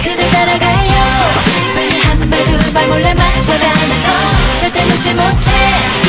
그댈 따라가요 한 발 두 발 몰래 맞춰가면서 절대 놓지 못해